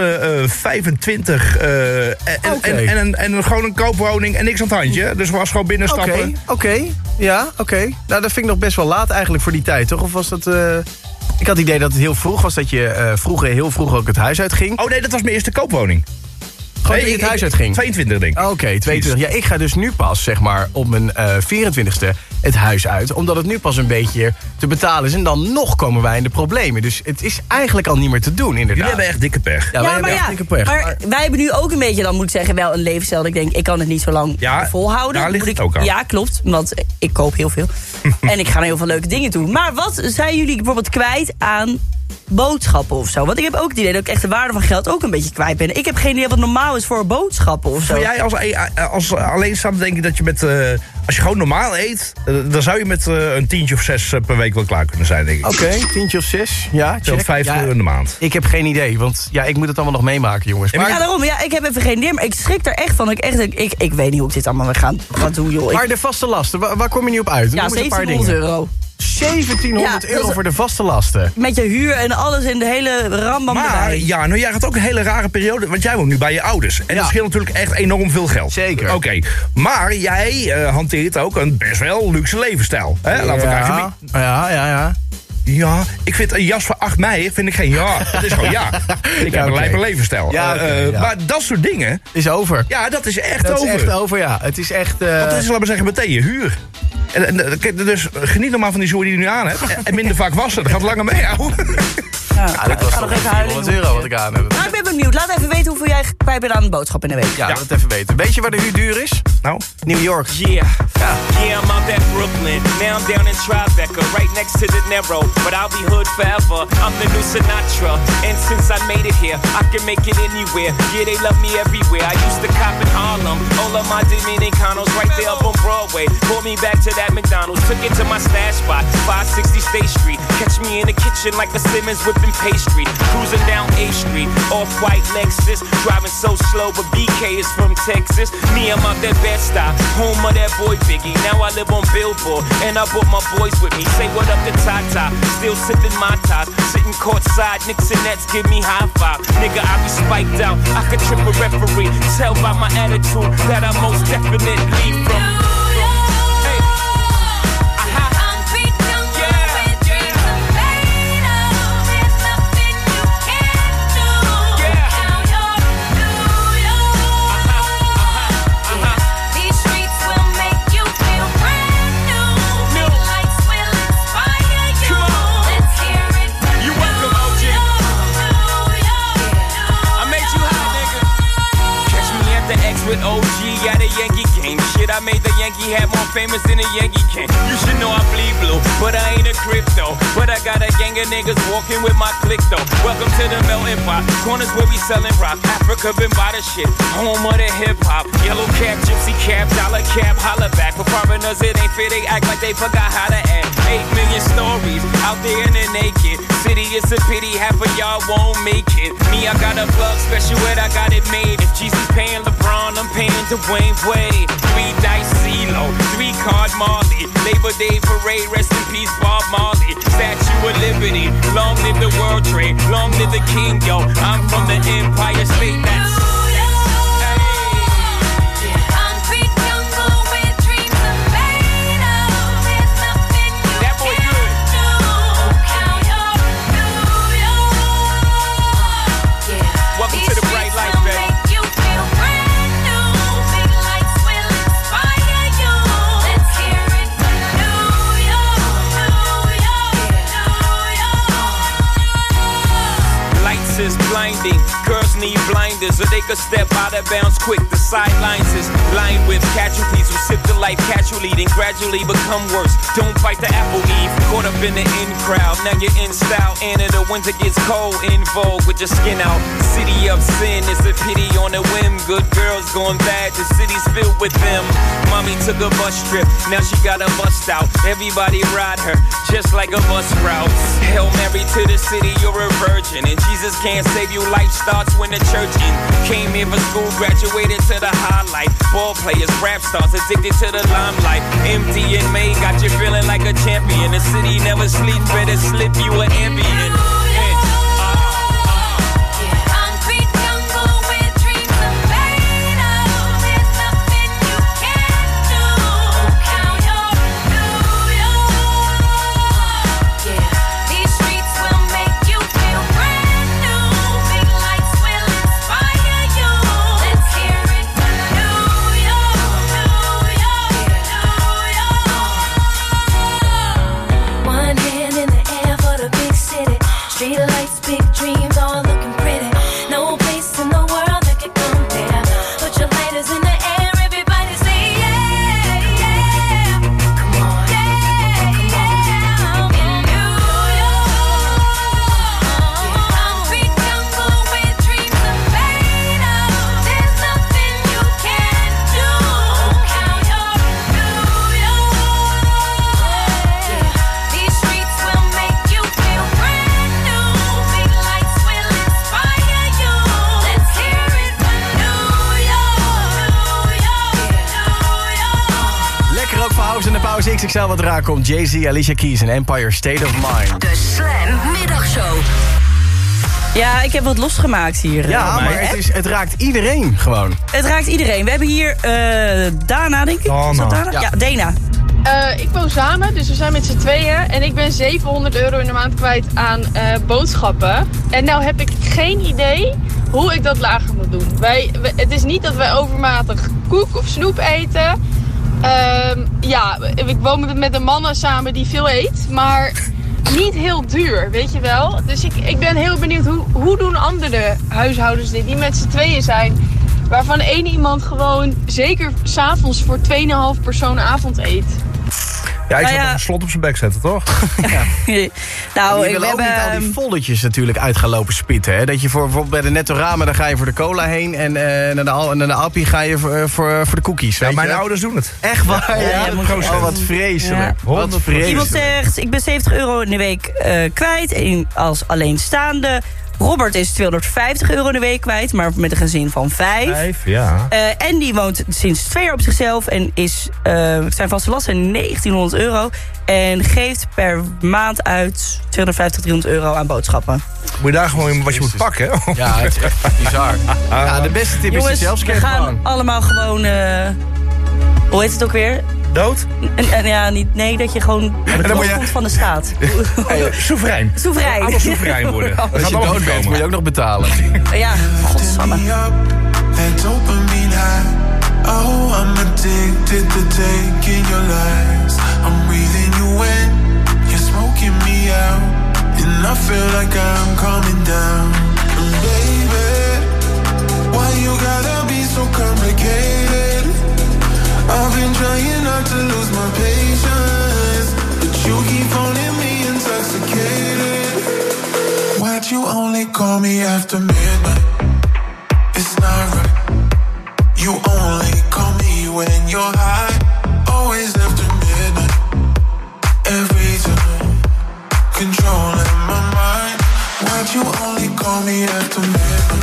25 en gewoon een koopwoning en niks aan het handje. Dus we was gewoon binnenstappen. Oké. Nou, dat vind ik nog best wel laat eigenlijk voor die tijd, toch? Of was dat... Ik had het idee dat het heel vroeg was, dat je heel vroeg ook het huis uitging. Oh nee, dat was mijn eerste koopwoning. Gewoon toen je het huis uitging? 22, denk ik. Oké, 22. Ja, ik ga dus nu pas, zeg maar, op mijn 24ste het huis uit. Omdat het nu pas een beetje te betalen is. En dan nog komen wij in de problemen. Dus het is eigenlijk al niet meer te doen, inderdaad. Jullie hebben echt dikke pech. Ja, wij hebben echt dikke pech. Maar wij hebben nu ook een beetje, dan moet ik zeggen, wel een levensstijl. Dat ik denk, ik kan het niet zo lang volhouden. Daar ligt het ook aan. Ja, klopt. Want ik koop heel veel. En ik ga heel veel leuke dingen doen. Maar wat zijn jullie bijvoorbeeld kwijt aan boodschappen of zo? Want ik heb ook het idee dat ik echt de waarde van geld ook een beetje kwijt ben. Ik heb geen idee wat normaal is voor boodschappen of zo. Voor jij als alleenstaande denk ik dat je met... als je gewoon normaal eet, dan zou je met een tientje of 6 per week wel klaar kunnen zijn, denk ik. Oké, tientje of 6. Ja, check. 5 euro in de maand. Ik heb geen idee, want ik moet het allemaal nog meemaken, jongens. Maar... Ja, daarom. Ja, ik heb even geen idee, maar ik schrik er echt van. Ik weet niet hoe ik dit allemaal gaan doen, joh. Maar de vaste lasten, waar kom je nu op uit? Ja, 1700 euro. 1700 euro voor de vaste lasten. Met je huur en alles in de hele rambam maar, erbij. Ja, nou jij gaat ook een hele rare periode, want jij woont nu bij je ouders. En dat scheelt natuurlijk echt enorm veel geld. Zeker. Oké, maar jij hanteert ook een best wel luxe levensstijl. Hè? Laten we elkaar Ja. Ja, ik vind een jas voor 8 mei vind ik geen ja. Dat is gewoon ja. Ik heb een lijpe levensstijl. Ja, maar dat soort dingen... Is over. Ja, dat is echt over. Dat is echt over, ja. Het is echt... Want het is, laten we zeggen, meteen je huur. Dus geniet nog maar van die zooi die je nu aan hebt. En minder vaak wassen, dat gaat langer meehouden. Ja, dit was ga nog even huilen. €400 wat ik aan heb. Nou, ik ben benieuwd. Laat even weten hoeveel jij kwijt bent aan de boodschap in de week. Ja, dat even weten. Weet je waar de huur duur is? Nou? New York. Yeah, I'm out at Brooklyn. Now I'm down in Tribeca, right next to the Narrow. But I'll be hood forever. I'm the new Sinatra. And since I made it here, I can make it anywhere. Yeah, they love me everywhere. I used to cop in Harlem. All of my Dominicanos right there up on Broadway. Pulled me back to that McDonald's. Took it to my stash spot, 560 State Street. Catch me in the kitchen like a Simmons whipping pastry. Cruising down A Street, off-white Lexus. Driving so slow, but BK is from Texas. Me, I'm out that Bed-Stuy, home of that boy Biggie. Now I live on Billboard, and I brought my boys with me. Say what up to Tata, still sipping my ties. Sitting courtside, Knicks and Nets give me high five. Nigga, I be spiked out, I could trip a referee. Tell by my attitude that I most definitely from. With OG at a Yankee game. Shit, I made the Yankee hat more famous than a Yankee can. You should know I bleed blue, but I ain't a crypto. But I got a gang of niggas walking with my click though. Welcome to the melting pot. Corners where we selling rock. Africa been by the shit. Home of the hip hop. Yellow cap, gypsy cap, dollar cap, holla back. For foreigners it ain't fair, they act like they forgot how to act. 8 million stories out there in the naked city. It's a pity half of y'all won't make it. Me, I got a plug special ed, I got it made. If Jesus paying LeBron, I'm paying Dwayne Wade. 3 dice CeeLo, 3 card Marley. Labor Day parade, rest in peace Bob Marley. Statue of Liberty, long live the World Trade, long live the King, yo. I'm from the Empire State, that's... Is blinding. Girls need blinders so they could step out of bounds quick. The sidelines is lined with casualties who sip the life casually, then gradually become worse. Don't fight the apple eve. Caught up in the in crowd. Now you're in style. And in the winter gets cold. In vogue with your skin out. City of sin. It's a pity on a whim. Good girls going bad. The city's filled with them. Mommy took a bus trip. Now she got a bust out. Everybody ride her just like a bus route. Hail Mary to the city. You're a virgin. And Jesus can't save you. Life starts when the church ends. Came here for school, graduated to the highlight. Ball players, rap stars, addicted to the limelight. Empty in May, got you feeling like a champion. The city never sleeps, better slip you an ambient. XXL wat eraan komt. Jay-Z, Alicia Keys en Empire State of Mind. De Slam Middagshow. Ja, ik heb wat losgemaakt hier. Ja, maar het raakt iedereen gewoon. Het raakt iedereen. We hebben hier Dana, denk ik. Dana. Is dat Dana? Ja, Dana. Ik woon samen, dus we zijn met z'n tweeën. En ik ben €700 in de maand kwijt aan boodschappen. En nou heb ik geen idee hoe ik dat lager moet doen. Het is niet dat wij overmatig koek of snoep eten. Ik woon met een mannen samen die veel eet, maar niet heel duur, weet je wel. Dus ik ben heel benieuwd, hoe doen andere huishoudens dit, die met z'n tweeën zijn, waarvan één iemand gewoon zeker 's avonds voor 2,5 persoon avond eet. Ja, ik zou toch een slot op zijn bek zetten, toch? Nou, ik wil ook niet al die foldertjes natuurlijk uit gaan lopen spitten. Hè? Dat je bijvoorbeeld bij de Nettorama, dan ga je voor de cola heen. En naar de Appie ga je voor de cookies. Ja, mijn ouders doen het. Echt waar? Ja, ja, wat vreselijk. Ja. Wat vreselijk. Iemand zegt, ik ben €70 in de week kwijt als alleenstaande. Robert is €250 in de week kwijt, maar met een gezin van 5. Ja. En die woont sinds 2 jaar op zichzelf en zijn vaste lasten zijn €1900 en geeft per maand uit €250-300 aan boodschappen. Moet je daar gewoon wat je moet pakken? Ja, het is echt bizar. Ja, de beste tip Jongens, is de zelfscan. we gaan allemaal gewoon, hoe heet het ook weer? Dood? Nee, dat je gewoon komt van de staat. Soeverein. Soeverein. Allemaal soeverein worden. Dat Als je dood bent, moet je ook nog betalen. Ja, godsamme. That dopamine high. Oh, I'm addicted to taking your lies. I'm breathing you in, you're smoking me out, and I feel like I'm coming down. And baby, why you gotta be so complicated? I've been trying not to lose my patience, but you keep phoning me intoxicated. Why'd you only call me after midnight? It's not right. You only call me when you're high. Always after midnight. Every time. Controlling my mind. Why'd you only call me after midnight?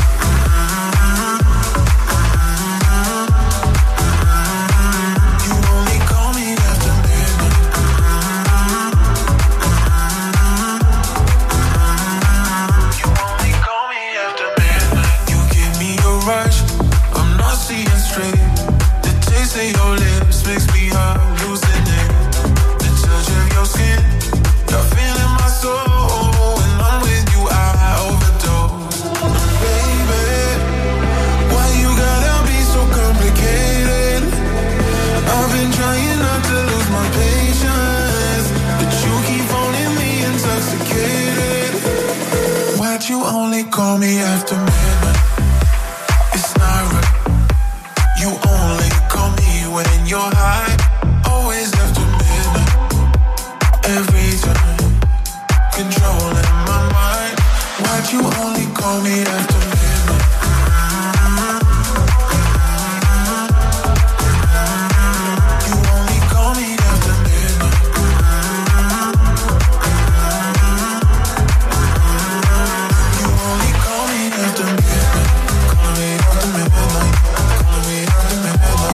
Your lips makes me hallucinate. The touch of your skin, you're feeling my soul. When I'm with you, I overdose. Baby, why you gotta be so complicated? I've been trying not to lose my patience, but you keep phoning me intoxicated. Why'd you only call me after midnight? It's not right. You only call me when you're high.